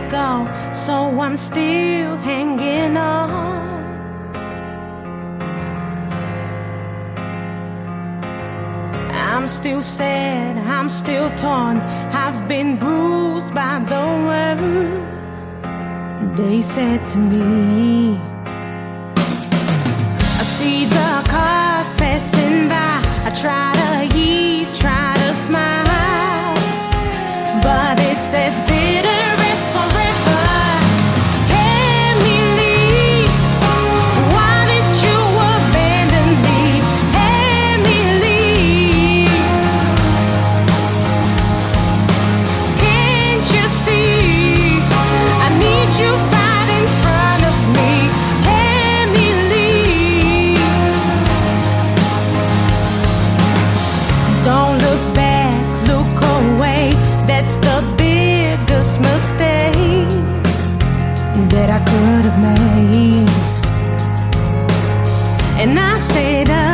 go, so I'm still hanging on. I'm still sad, I'm still torn. I've been bruised by the words they said to me. I see the cars passing by. I try to eat, try to smile, but it says bitter is forever. Emily, why did you abandon me? Emily, can't you see? I need you right in front of me. Emily, don't look back, look away. That's the biggest mistake that I could have made. And I stayed up